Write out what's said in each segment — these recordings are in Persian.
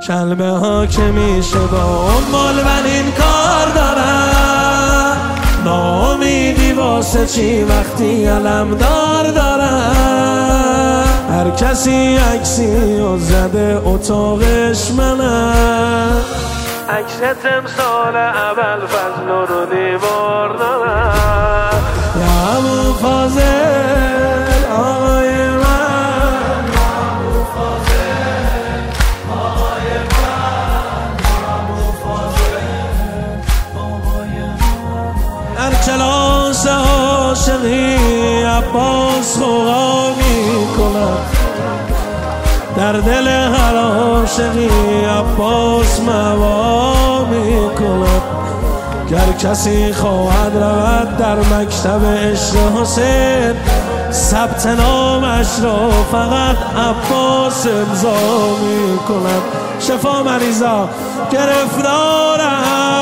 کلبه ها که میشه با مال من این کار دارن، ناامیدی واسه چی وقتی علمدار دارن. هر کسی عکسی و زده اتاقش منم، عکس تمثال اول فضل رو دیوار دارن. یا ابو فاضل آقای من، ابو فاضل آقای من، ابو فاضل آقای من. در کلاس عاشقی عباس خوغا میکند، در دل هر عاشقی عباس موا میکند. گر کسی خواهد رود در مکتب عشق حسین، ثبت نامش را فقط عباس امضا میکند. شفا مریضا گرفتارم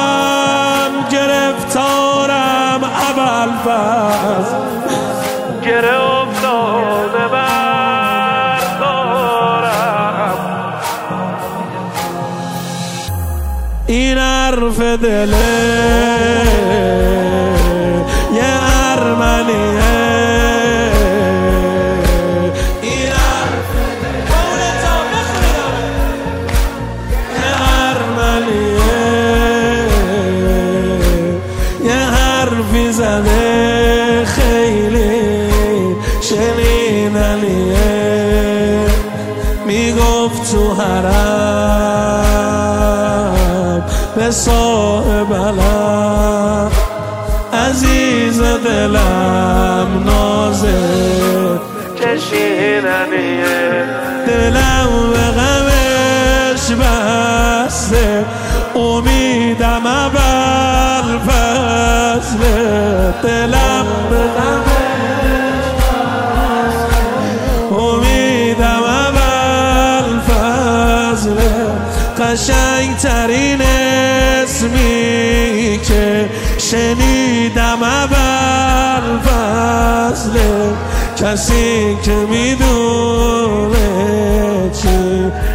ابوالفضل، گره افتاده بر کارم. این حرف دله یه ارمنیه، این حرف یه ارمنیه، یه حرفی زده خیلی شنیدنیه. میگفت تو حرم به صاحب علم، عزیز دلم نازه کشیدنیه. دلم به غمش بسته، امیدم ابوالفضل. دلم به غمش بسته، امیدم ابوالفضل. قشنگترین اسمی که شنیدم ابوالفضل، کسی که میدونه چی